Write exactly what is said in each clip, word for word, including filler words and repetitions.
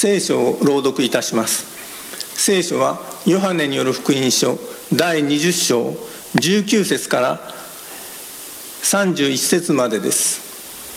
聖書を朗読いたします。聖書はヨハネによる福音書だいにじゅっ章じゅうきゅう節からさんじゅういち節までです。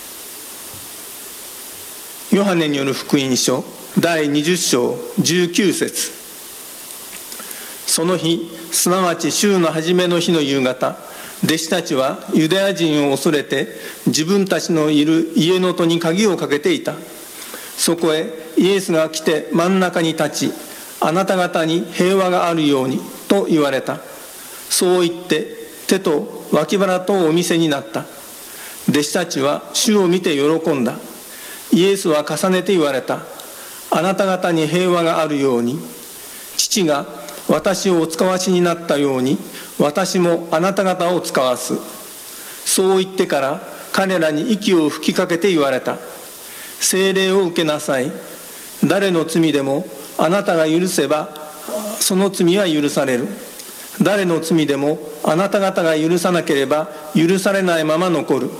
ヨハネによる福音書だいにじゅっ章じゅうきゅう節。その日、すなわち週の初めの日の夕方、弟子たちはユダヤ人を恐れて自分たちのいる家の戸に鍵をかけていた。そこへイエスが来て真ん中に立ち、あなた方に平和があるようにと言われた。そう言って手と脇腹とをお見せになった。弟子たちは主を見て喜んだ。イエスは重ねて言われた。あなた方に平和があるように、父が私をお使わしになったように、私もあなた方を使わす。そう言ってから彼らに息を吹きかけて言われた。聖霊を受けなさい。誰の罪でもあなたが許せばその罪は許される。誰の罪でもあなた方が許さなければ許されないまま残る。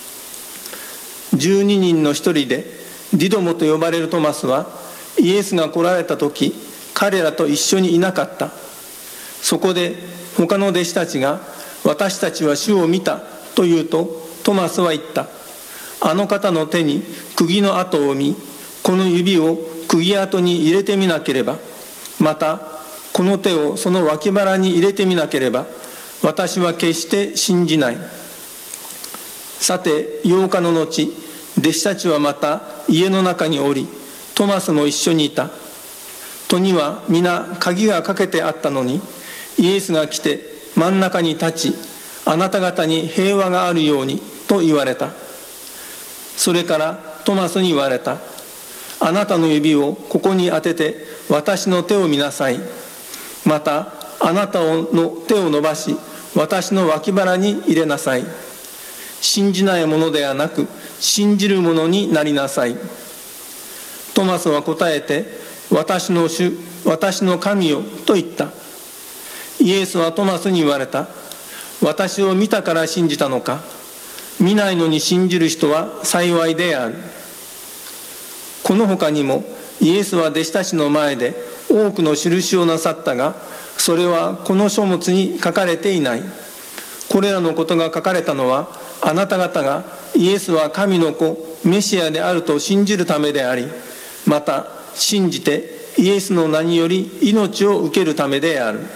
十二人の一人でディドモと呼ばれるトマスは、イエスが来られた時彼らと一緒にいなかった。そこで他の弟子たちが、私たちは主を見たと言うと、トマスは言った。あの方の手に釘の跡を見、この指を釘跡に入れてみなければ、またこの手をその脇腹に入れてみなければ、私は決して信じない。さてようかの後、弟子たちはまた家の中におり、トマスも一緒にいた。戸には皆鍵がかけてあったのに、イエスが来て真ん中に立ち、あなた方に平和があるようにと言われた。それからトマスに言われた。あなたの指をここに当てて私の手を見なさい。またあなたの手を伸ばし私の脇腹に入れなさい。信じないものではなく信じるものになりなさい。トマスは答えて、私の主、私の神よと言った。イエスはトマスに言われた。私を見たから信じたのか。見ないのに信じる人は幸いである。この他にもイエスは弟子たちの前で多くの印をなさったが、それはこの書物に書かれていない。これらのことが書かれたのは、あなた方がイエスは神の子メシアであると信じるためであり、また信じてイエスの名により命を受けるためである。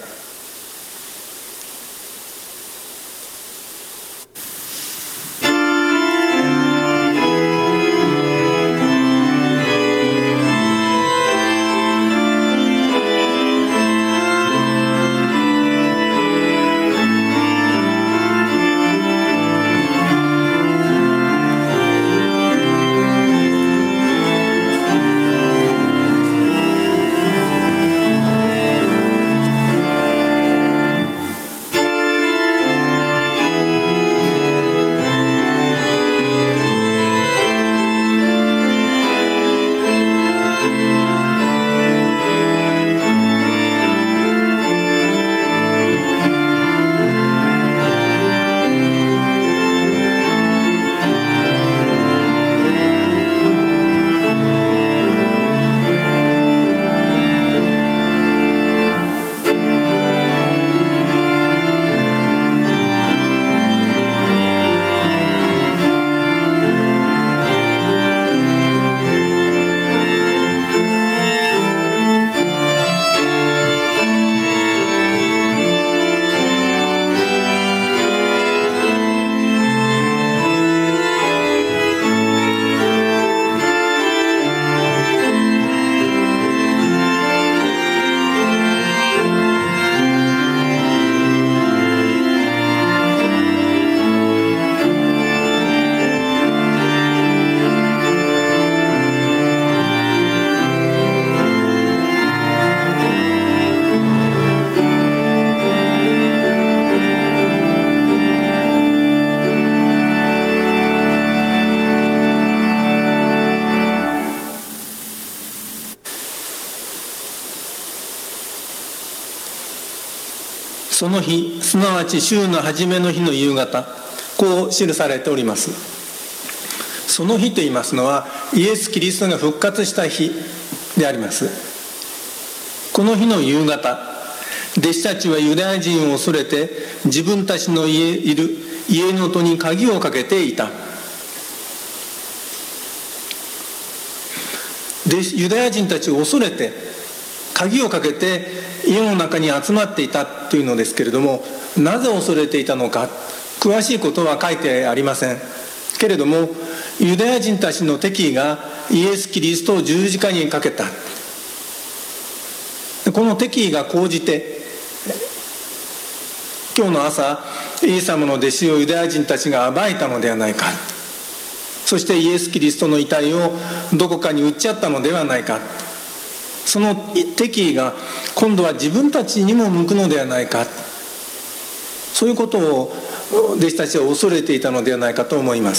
その日、すなわち週の初めの日の夕方、こう記されております。その日と言いますのは、イエス・キリストが復活した日であります。この日の夕方、弟子たちはユダヤ人を恐れて自分たちの家いる家の戸に鍵をかけていた。でユダヤ人たちを恐れて鍵をかけて家の中に集まっていたというのですけれども、なぜ恐れていたのか詳しいことは書いてありませんけれども、ユダヤ人たちの敵意がイエス・キリストを十字架にかけた。この敵意が高じて今日の朝、イエス様の弟子をユダヤ人たちが暴いたのではないか、そしてイエス・キリストの遺体をどこかに売っちゃったのではないか、その敵意が今度は自分たちにも向くのではないか、そういうことを弟子たちは恐れていたのではないかと思います。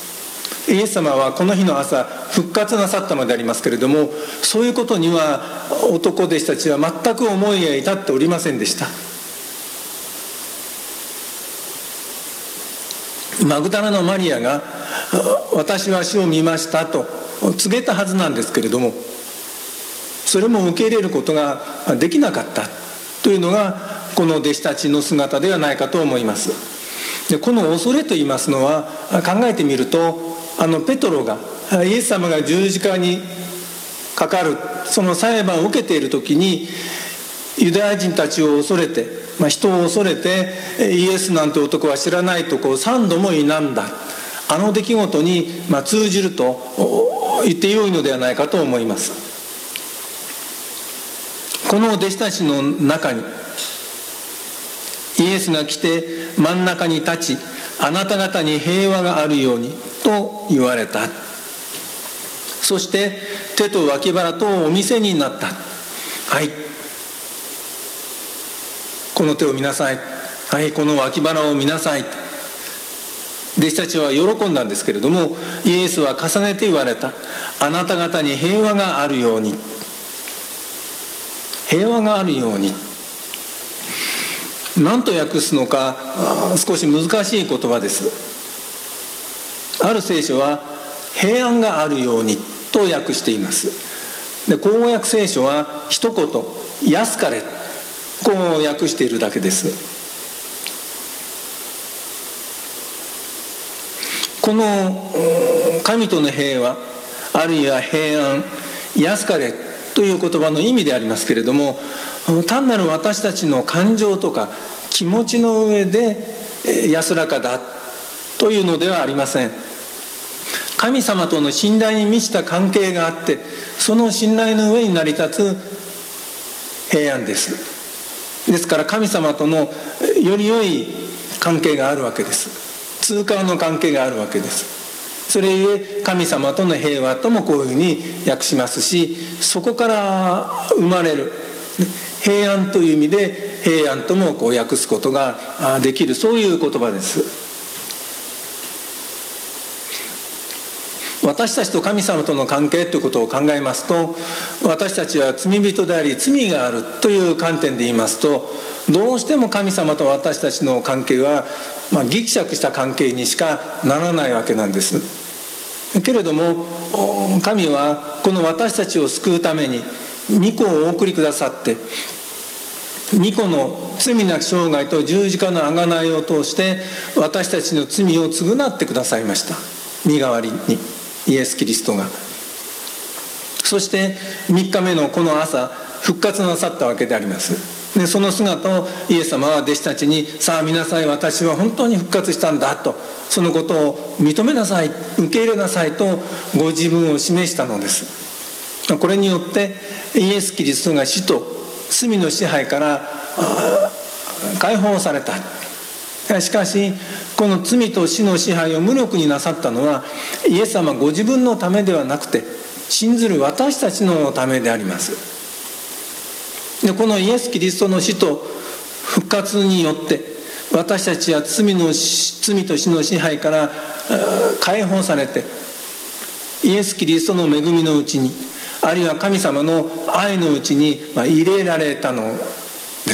イエス様はこの日の朝復活なさったのでありますけれども、そういうことには男弟子たちは全く思いが至っておりませんでした。マグダラのマリアが私は主を見ましたと告げたはずなんですけれども、それも受け入れることができなかったというのがこの弟子たちの姿ではないかと思います。でこの恐れといいますのは、考えてみると、あのペトロがイエス様が十字架にかかるその裁判を受けている時に、ユダヤ人たちを恐れて、まあ、人を恐れてイエスなんて男は知らないとこう三度も否んだ、あの出来事にまあ通じると言ってよいのではないかと思います。この弟子たちの中にイエスが来て真ん中に立ち、あなた方に平和があるようにと言われた。そして手と脇腹とお見せになった。はい、この手を見なさい、はい、この脇腹を見なさい。弟子たちは喜んだんですけれども、イエスは重ねて言われた。あなた方に平和があるように、平和があるように。何と訳すのか少し難しい言葉です。ある聖書は平安があるようにと訳しています。で口語訳聖書は一言安かれ、こう訳しているだけです。この神との平和、あるいは平安、安かれという言葉の意味でありますけれども、単なる私たちの感情とか気持ちの上で安らかだというのではありません。神様との信頼に満ちた関係があって、その信頼の上に成り立つ平安です。ですから神様とのより良い関係があるわけです。通過の関係があるわけです。それゆえ神様との平和ともこういうふうに訳しますし、そこから生まれる平安という意味で平安ともこう訳すことができる、そういう言葉です。私たちと神様との関係ということを考えますと、私たちは罪人であり罪があるという観点で言いますと、どうしても神様と私たちの関係は、まあ、ギクシャクした関係にしかならないわけなんです。けれども神はこの私たちを救うために御子をお送りくださって、御子の罪なき生涯と十字架の贖いを通して私たちの罪を償ってくださいました。身代わりにイエス・キリストが。そしてみっかめのこの朝復活なさったわけであります。でその姿をイエス様は弟子たちに、さあ見なさい、私は本当に復活したんだと、そのことを認めなさい、受け入れなさいとご自分を示したのです。これによってイエス・キリストが死と罪の支配から解放された。しかしこの罪と死の支配を無力になさったのはイエス様ご自分のためではなくて、信ずる私たちのためであります。でこのイエス・キリストの死と復活によって私たちは罪の罪と死の支配から解放されて、イエス・キリストの恵みのうちに、あるいは神様の愛のうちに入れられたのです。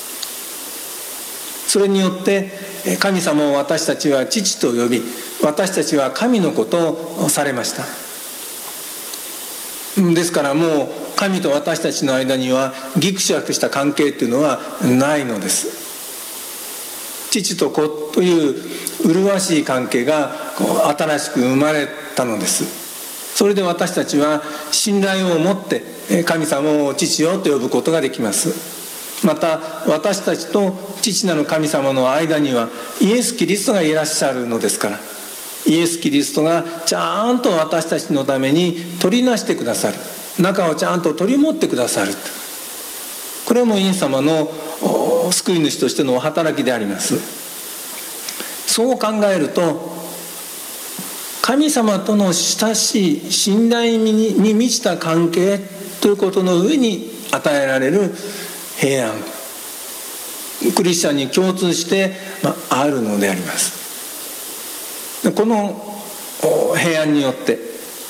それによって神様を私たちは父と呼び、私たちは神の子とされました。 ですからもう神と私たちの間にはぎくしゃくした関係というのはないのです。父と子という麗しい関係が新しく生まれたのです。それで私たちは信頼を持って神様を父よと呼ぶことができます。また私たちと父なる神様の間にはイエス・キリストがいらっしゃるのですから、イエス・キリストがちゃんと私たちのために取りなしてくださる、中をちゃんと取り持ってくださる、これもイエス様の救い主としての働きであります。そう考えると、神様との親しい信頼に満ちた関係ということの上に与えられる平安、クリスチャンに共通して、まあ、あるのであります。この平安によって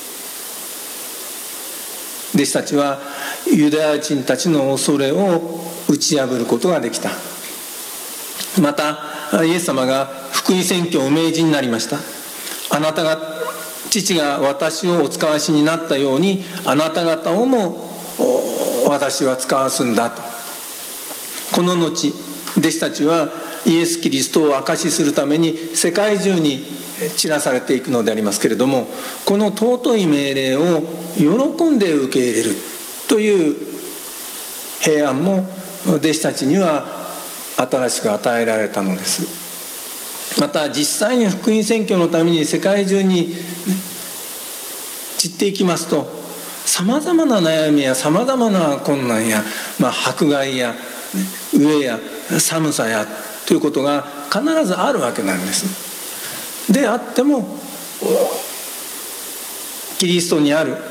弟子たちはユダヤ人たちの恐れを打ち破ることができた。またイエス様が福音宣教をお命じになりました。あなたが父が私をお使わしになったようにあなた方をも私は使わすんだと。この後弟子たちはイエス・キリストを証しするために世界中に散らされていくのでありますけれども、この尊い命令を喜んで受け入れるという平安も弟子たちには新しく与えられたのです。また実際に福音宣教のために世界中に散っていきますと、さまざまな悩みやさまざまな困難や、まあ、迫害や飢えや寒さやということが必ずあるわけなんです。であってもキリストにある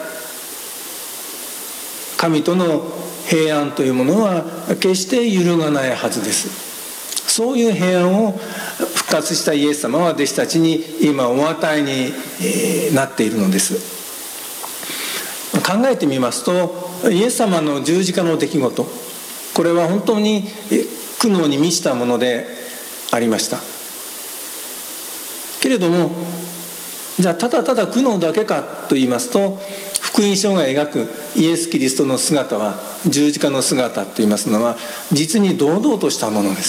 神との平安というものは決して揺るがないはずです。そういう平安を復活したイエス様は弟子たちに今お与えになっているのです。考えてみますと、イエス様の十字架の出来事、これは本当に苦悩に満ちたものでありましたけれども、じゃあただただ苦悩だけかと言いますと、福音書が描くイエス・キリストの姿は、十字架の姿と言いますのは実に堂々としたものです。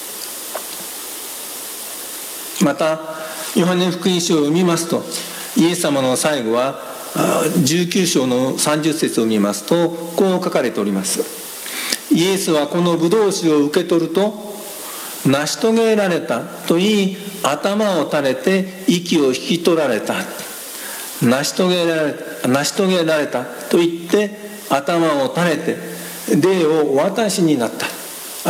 またヨハネ福音書を見ますと、イエス様の最後はじゅうきゅう章のさんじゅっ節を見ますとこう書かれております。イエスはこのブドウ酒を受け取ると、成し遂げられたと言い頭を垂れて息を引き取られた。成し遂げられた、成し遂げられたと言って頭を垂れて霊をお渡しになった。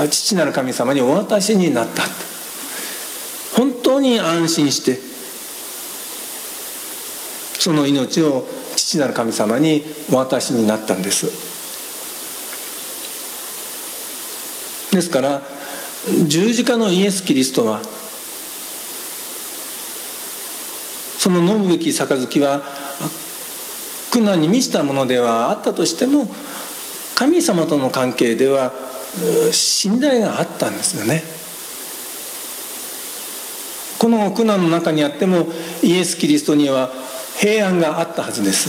父なる神様にお渡しになった。本当に安心してその命を父なる神様にお渡しになったんです。ですから十字架のイエス・キリストは、その飲むべき杯は苦難に満ちたものではあったとしても、神様との関係では信頼があったんですよね。この苦難の中にあってもイエス・キリストには平安があったはずです。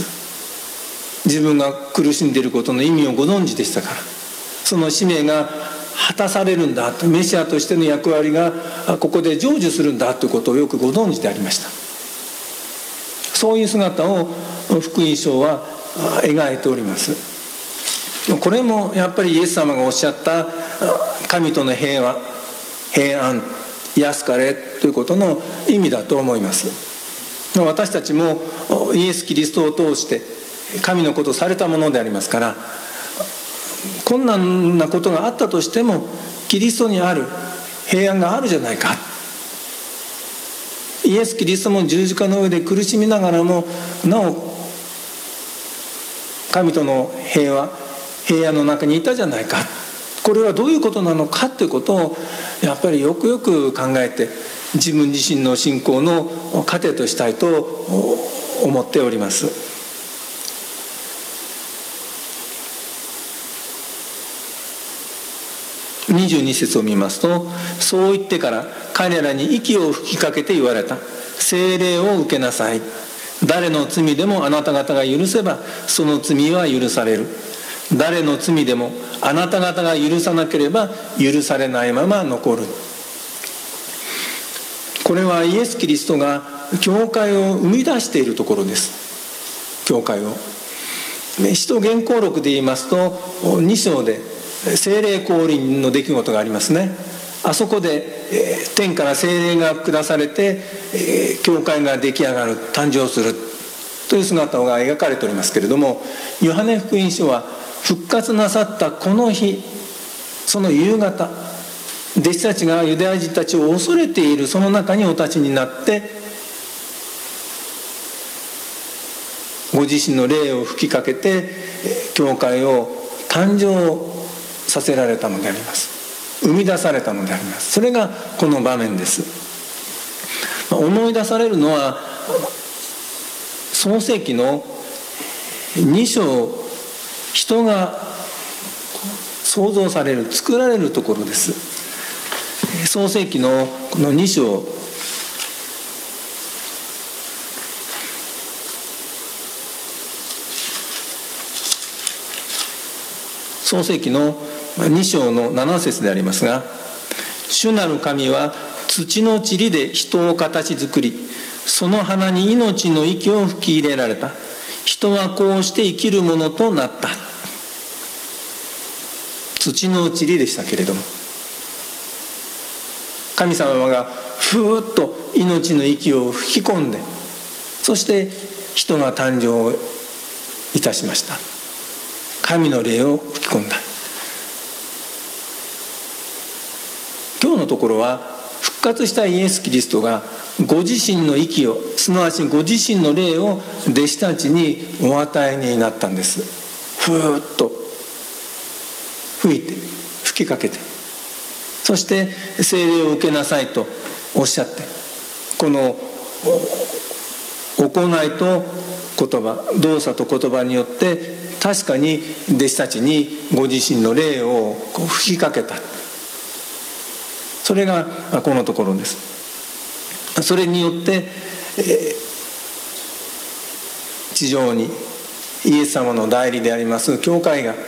自分が苦しんでいることの意味をご存知でしたから、その使命が果たされるんだと、メシアとしての役割がここで成就するんだということをよくご存知でありました。そういう姿を福音書は描いております。これもやっぱりイエス様がおっしゃった神との平和、平安、安かれということの意味だと思います。私たちもイエス・キリストを通して神のことをされたものでありますから、困難なことがあったとしてもキリストにある平安があるじゃないか。イエス・キリストも十字架の上で苦しみながらもなお神との平和、平安の中にいたじゃないか。これはどういうことなのかということをやっぱりよくよく考えて、自分自身の信仰の糧としたいと思っております。にじゅうに節を見ますと、そう言ってから彼らに息を吹きかけて言われた。聖霊を受けなさい。 誰の罪でもあなた方が許せばその罪は許される。誰の罪でもあなた方が許さなければ許されないまま残る。これはイエス・キリストが教会を生み出しているところです。教会を使徒言行録で言いますとに章で聖霊降臨の出来事がありますね。あそこで天から聖霊が下されて教会が出来上がる、誕生するという姿が描かれておりますけれども、ヨハネ福音書は復活なさったこの日、その夕方、弟子たちがユダヤ人たちを恐れているその中にお立ちになってご自身の霊を吹きかけて教会を誕生させられたのであります。生み出されたのであります。それがこの場面です。思い出されるのは創世記のに章、人が創造される、作られるところです。創世記のこのに章、創世記のに章のなな節でありますが、主なる神は土の塵で人を形作り、その鼻に命の息を吹き入れられた。人はこうして生きるものとなった。土の塵でしたけれども、神様がふーっと命の息を吹き込んで、そして人が誕生いたしました。神の霊を吹き込んだ。今日のところは復活したイエス・キリストがご自身の息を、すなわちご自身の霊を弟子たちにお与えになったんです。ふーっと吹いて、吹きかけて、そして聖霊を受けなさいとおっしゃって、この行いと言葉、動作と言葉によって確かに弟子たちにご自身の霊をこう吹きかけた。それがこのところです。それによって、えー、地上にイエス様の代理であります教会が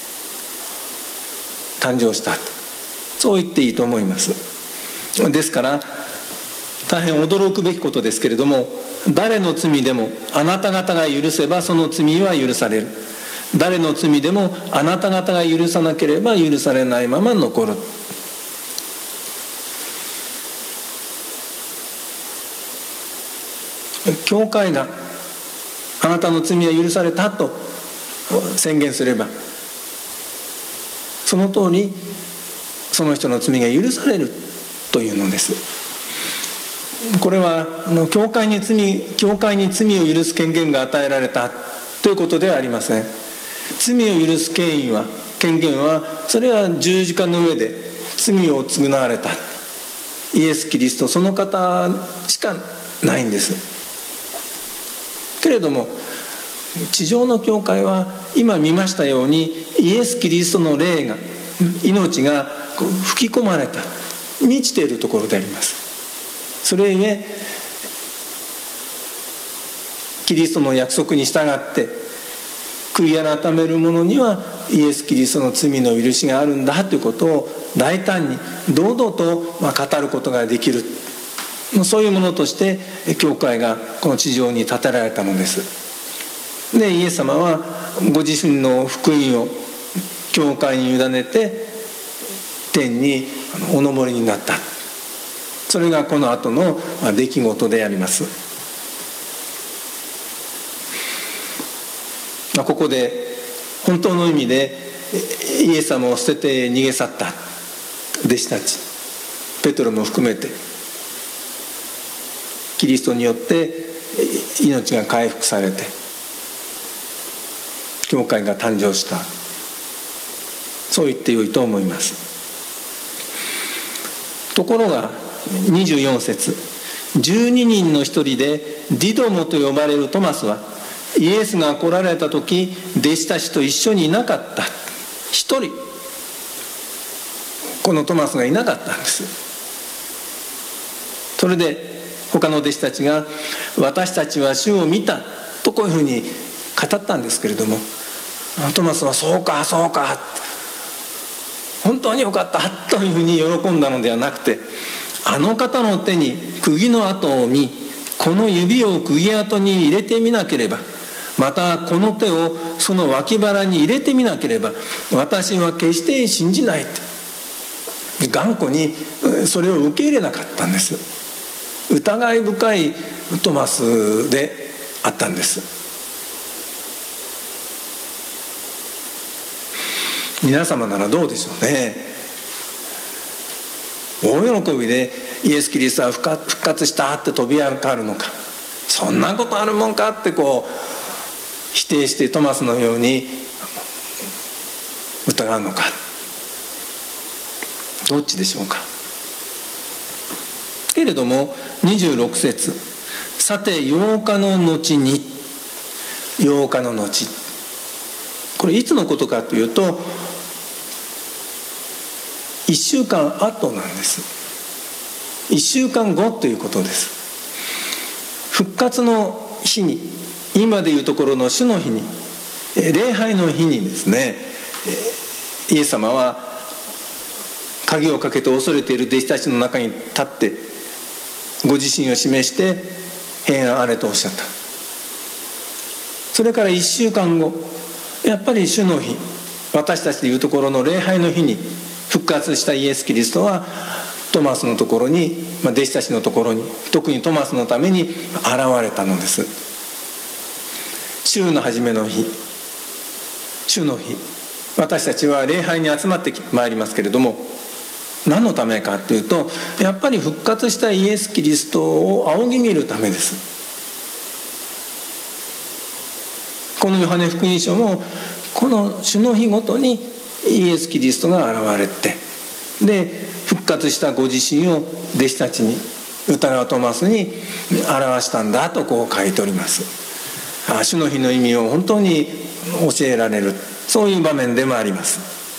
誕生した、そう言っていいと思います。ですから大変驚くべきことですけれども、誰の罪でもあなた方が許せばその罪は許される。誰の罪でもあなた方が許さなければ許されないまま残る。教会があなたの罪は許されたと宣言すれば、その通りその人の罪が許されるというのです。これは教会に罪、教会に罪を許す権限が与えられたということではありません。罪を許す権威は、権限は、それは十字架の上で罪を償われたイエス・キリスト、その方しかないんです。けれども地上の教会は今見ましたようにイエス・キリストの霊が、命が吹き込まれた、満ちているところであります。それゆえキリストの約束に従って悔い改める者にはイエス・キリストの罪の許しがあるんだということを大胆に堂々と語ることができる、そういうものとして教会がこの地上に建てられたのです。でイエス様はご自身の福音を教会に委ねて天にお登りになった。それがこの後の出来事であります。ここで本当の意味でイエス様を捨てて逃げ去った弟子たち、ペトロも含めてキリストによって命が回復されて教会が誕生した、そう言ってよいと思います。ところがにじゅうよん節、じゅうににんの一人でディドモと呼ばれるトマスはイエスが来られた時弟子たちと一緒にいなかった。一人このトマスがいなかったんです。それで他の弟子たちが私たちは主を見たとこういうふうに語ったんですけれども、トマスはそうかそうか本当によかったというふうに喜んだのではなくて、あの方の手に釘の跡を見、この指を釘跡に入れてみなければ、またこの手をその脇腹に入れてみなければ私は決して信じないって頑固にそれを受け入れなかったんです。疑い深いトマスであったんです。皆様ならどうでしょうね。大喜びでイエス・キリストは復活したって飛び上がるのか、そんなことあるもんかってこう否定してトマスのように疑うのか、どっちでしょうか。けれどもにじゅうろく節、さてようかの後に、ようかの後、これいつのことかというといっしゅうかん後なんです。いっしゅうかんごということです。復活の日に、今でいうところの主の日に、礼拝の日にですね、イエス様は鍵をかけて恐れている弟子たちの中に立ってご自身を示して平安あれとおっしゃった。それからいっしゅうかんご、やっぱり主の日、私たちでいうところの礼拝の日に復活したイエス・キリストはトマスのところに、まあ、弟子たちのところに、特にトマスのために現れたのです。週の初めの日、主の日、私たちは礼拝に集まってまいりますけれども、何のためかというと、やっぱり復活したイエス・キリストを仰ぎ見るためです。このヨハネ福音書もこの主の日ごとにイエス・キリストが現れて、で復活したご自身を弟子たちに、疑うトマスに表したんだとこう書いております。主の日の意味を本当に教えられる、そういう場面でもあります。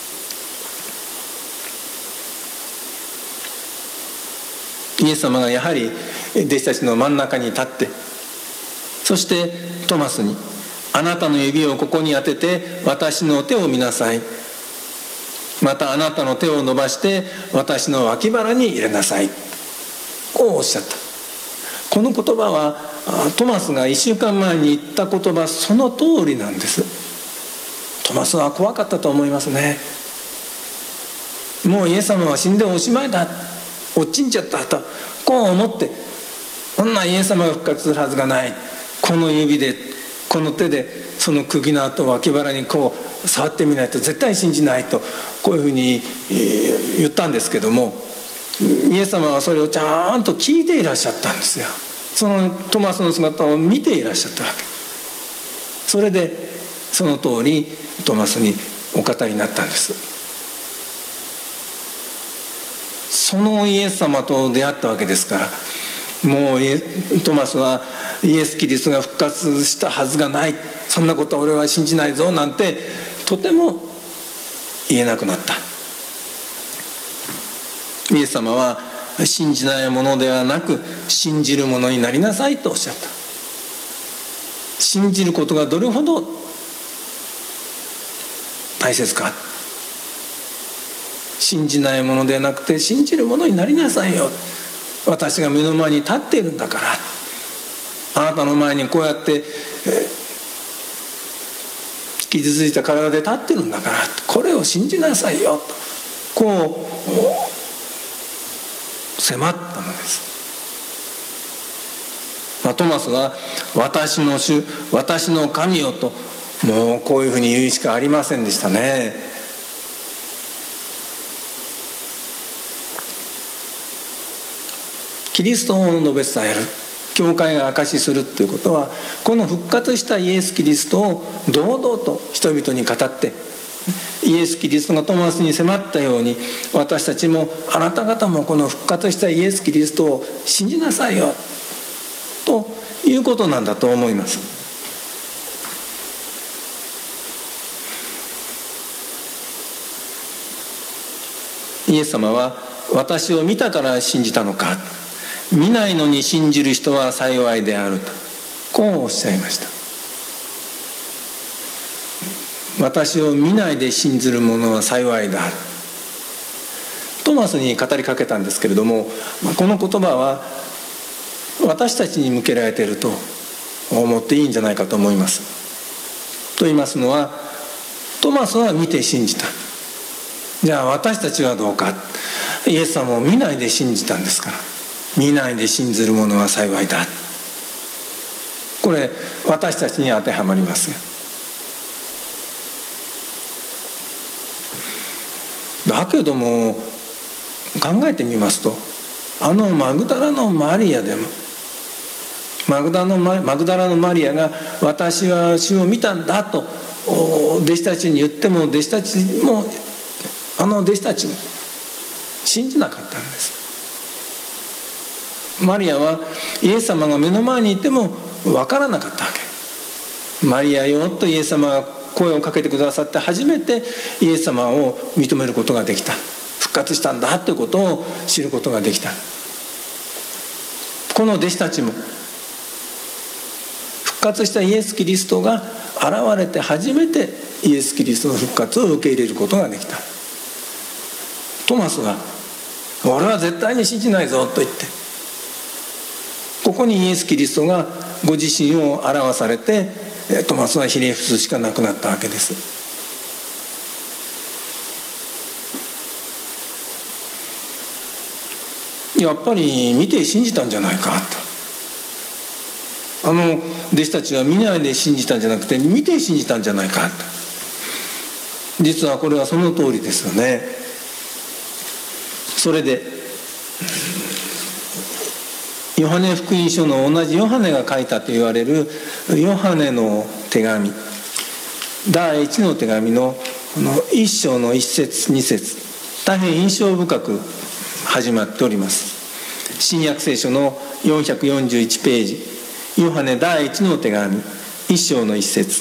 イエス様がやはり弟子たちの真ん中に立って、そしてトマスに、あなたの指をここに当てて私の手を見なさい、またあなたの手を伸ばして私の脇腹に入れなさい、こうおっしゃった。この言葉はトマスがいっしゅうかんまえに言った言葉その通りなんです。トマスは怖かったと思いますね。もうイエス様は死んでおしまいだ、落ちんじゃったとこう思って、こんなイエス様が復活するはずがない、この指でこの手でその釘の跡を脇腹にこう触ってみないと絶対信じないと、こういうふうに言ったんですけども、イエス様はそれをちゃんと聞いていらっしゃったんですよ。そのトマスの姿を見ていらっしゃったわけ。それでその通りトマスにお語りになったんです。そのイエス様と出会ったわけですから、もうトマスはイエス・キリストが復活したはずがない、そんなことは俺は信じないぞなんてとても言えなくなった。イエス様は信じないものではなく信じるものになりなさいとおっしゃった。信じることがどれほど大切か。信じないものではなくて信じるものになりなさいよ。私が目の前に立っているんだから、あなたの前にこうやって、えー、傷ついた体で立ってるんだから、これを信じなさいよとこう迫ったのです。まあ、トマスは私の主、私の神よと、もうこういうふうに言うしかありませんでしたね。キリストを述べ伝える、教会が証しするということは、この復活したイエス・キリストを堂々と人々に語って、イエス・キリストがトマスに迫ったように、私たちもあなた方もこの復活したイエス・キリストを信じなさいよということなんだと思います。イエス様は私を見たから信じたのか、 見ないのに信じる人は幸いであると、こうおっしゃいました。私を見ないで信ずる者は幸いだ。トマスに語りかけたんですけれども、この言葉は私たちに向けられていると思っていいんじゃないかと思います。と言いますのは、トマスは見て信じた。じゃあ私たちはどうか。イエス様を見ないで信じたんですから、見ないで信ずる者は幸いだ。これ私たちに当てはまりますよ。だけども考えてみますと、あのマグダラのマリアでもマグダラのマ、マグダラのマリアが私は主を見たんだと弟子たちに言っても、弟子たちもあの弟子たちも信じなかったんです。マリアはイエス様が目の前にいても分からなかったわけ。マリアよとイエス様が声をかけてくださって初めてイエス様を認めることができた。復活したんだということを知ることができた。この弟子たちも復活したイエス・キリストが現れて初めてイエス・キリストの復活を受け入れることができた。トマスは俺は絶対に信じないぞと言って、ここにイエス・キリストがご自身を表されて、トマスはひれ伏すしかなくなったわけです。やっぱり見て信じたんじゃないかと。あの弟子たちは見ないで信じたんじゃなくて見て信じたんじゃないかと。実はこれはその通りですよね。それでヨハネ福音書の同じヨハネが書いたと言われるヨハネの手紙、第一の手紙のこの一章の一節二節、大変印象深く始まっております。新約聖書のよんひゃくよんじゅういちページ、ヨハネ第一の手紙一章の一節。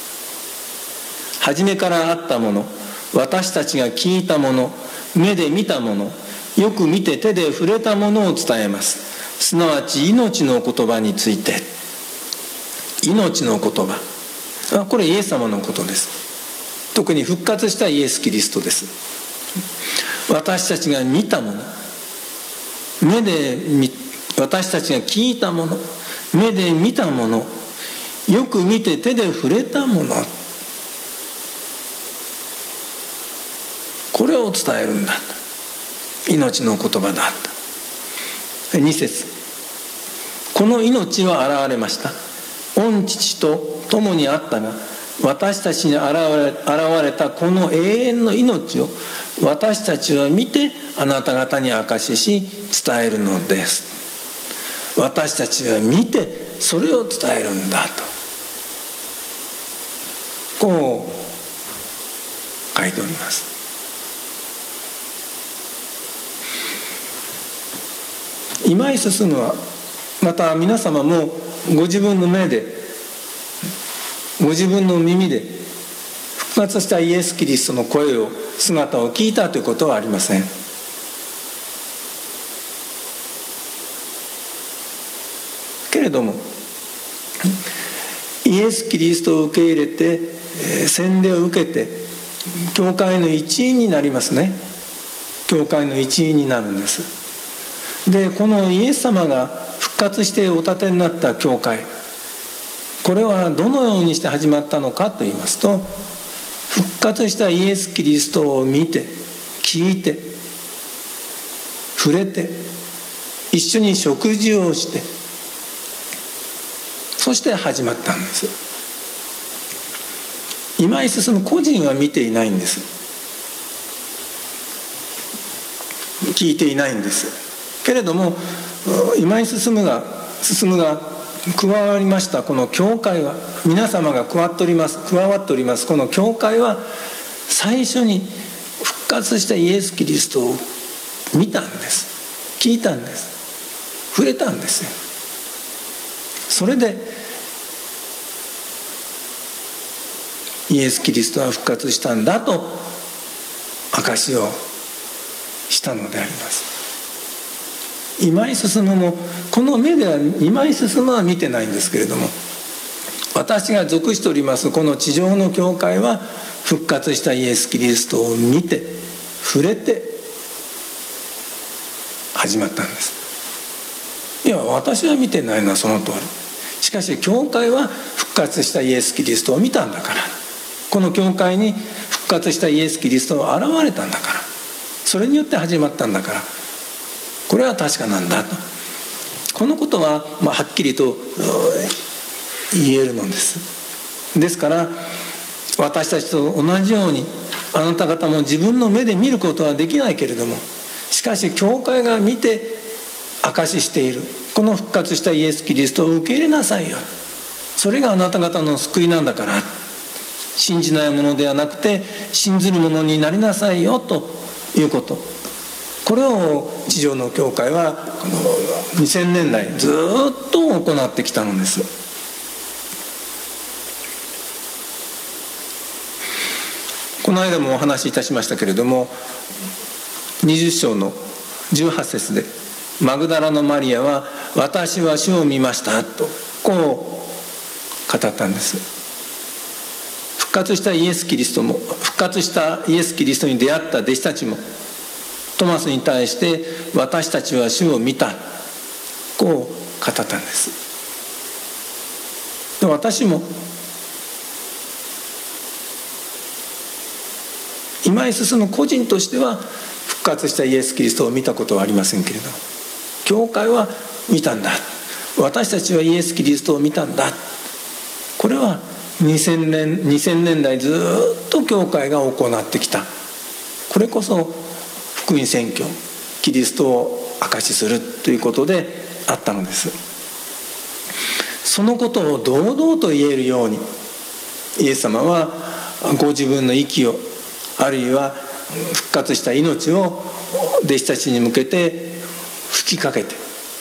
初めからあったもの、私たちが聞いたもの、目で見たもの、よく見て手で触れたものを伝えます。すなわち命の言葉について。命の言葉、あ、これイエス様のことです。特に復活したイエス・キリストです。私たちが見たもの、目で見、私たちが聞いたもの、目で見たもの、よく見て手で触れたもの、これを伝えるんだ。命の言葉だ。に節、この命は現れました。御父と共にあったが、私たちに現れ、現れたこの永遠の命を私たちは見てあなた方に証しし伝えるのです。私たちは見てそれを伝えるんだと、こう書いております。今井進はまた皆様もご自分の目でご自分の耳で復活したイエス・キリストの声を姿を聞いたということはありません。けれどもイエス・キリストを受け入れて洗礼を受けて教会の一員になりますね。教会の一員になるんです。でこのイエス様が復活してお建てになった教会、これはどのようにして始まったのかと言いますと、復活したイエス・キリストを見て聞いて触れて一緒に食事をして、そして始まったんです。今井進個人は見ていないんです。聞いていないんです。けれども今井進が進が加わりましたこの教会は、皆様が加わっております加わっておりますこの教会は、最初に復活したイエス・キリストを見たんです、聞いたんです、触れたんですよ。それでイエス・キリストは復活したんだと証しをしたのであります。 今井進もこの目では今井進は見てないんですけれども、私が属しておりますこの地上の教会は復活したイエス・キリストを見て触れて始まったんです。いや私は見てないのはその通り。しかし教会は復活したイエス・キリストを見たんだから、この教会に復活したイエス・キリストが現れたんだから、それによって始まったんだから、これは確かなんだと、このことはまあはっきりと言えるのです。ですから私たちと同じようにあなた方も自分の目で見ることはできないけれども、しかし教会が見て証ししているこの復活したイエス・キリストを受け入れなさいよ。それがあなた方の救いなんだから、信じないものではなくて信ずるものになりなさいよということ、これを地上の教会はこのにせんねんだいずっと行ってきたのです。この間もお話しいたしましたけれども、にじゅっ章のじゅうはち節でマグダラのマリアは私は主を見ましたとこう語ったんです。復活したイエス・キリストも復活したイエス・キリストに出会った弟子たちもトマスに対して私たちは主を見たこう語ったんです。で私も今井進個人としては復活したイエス・キリストを見たことはありませんけれど、教会は見たんだ、私たちはイエス・キリストを見たんだ、これはにせんねんにせんねんだいずっと教会が行ってきた、これこそ福音宣教、キリストを証しするということであったのです。そのことを堂々と言えるようにイエス様はご自分の息を、あるいは復活した命を弟子たちに向けて吹きかけて、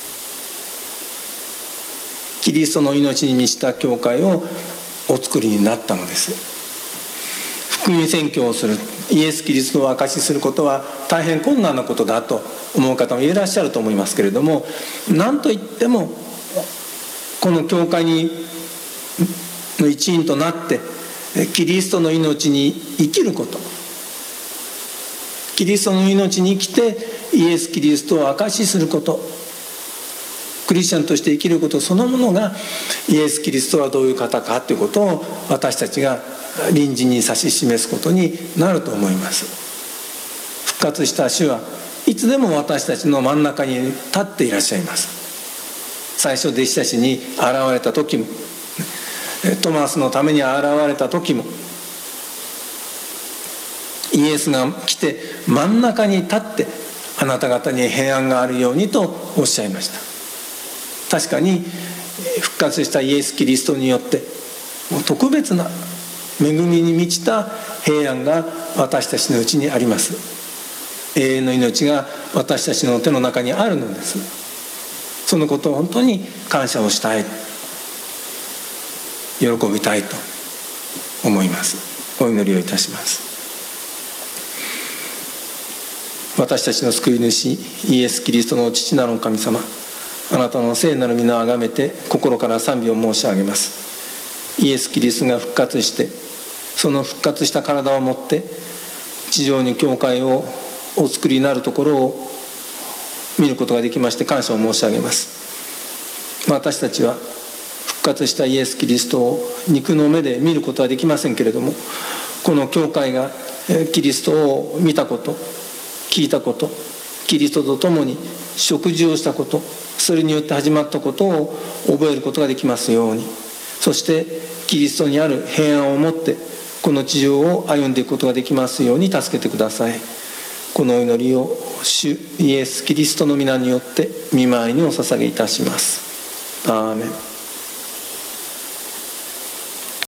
キリストの命に満ちた教会をお作りになったのです。福音宣教をする、イエス・キリストを証しすることは大変困難なことだと思う方もいらっしゃると思いますけれども、何といってもこの教会にの一員となってキリストの命に生きること、キリストの命に生きてイエス・キリストを証しすること、クリスチャンとして生きることそのものがイエス・キリストはどういう方かということを私たちが隣人に指し示すことになると思います。復活した主はいつでも私たちの真ん中に立っていらっしゃいます。最初弟子たちに現れた時も、トマスのために現れた時も、イエスが来て真ん中に立ってあなた方に平安があるようにとおっしゃいました。確かに復活したイエス・キリストによってもう特別な恵みに満ちた平安が私たちのうちにあります。永遠の命が私たちの手の中にあるのです。そのことを本当に感謝をしたい、喜びたいと思います。お祈りをいたします。私たちの救い主イエス・キリストの父なる神様、あなたの聖なる皆をあがめて心から賛美を申し上げます。イエス・キリストが復活して、その復活した体を持って地上に教会をお作りになるところを見ることができまして感謝を申し上げます。私たちは復活したイエス・キリストを肉の目で見ることはできませんけれども、この教会がキリストを見たこと、聞いたこと、キリストと共に食事をしたこと、それによって始まったことを覚えることができますように、そしてキリストにある平安を持ってこの地上を歩んでいくことができますように助けてください。この祈りを主イエス・キリストの皆によって御前にお捧げいたします。アーメン。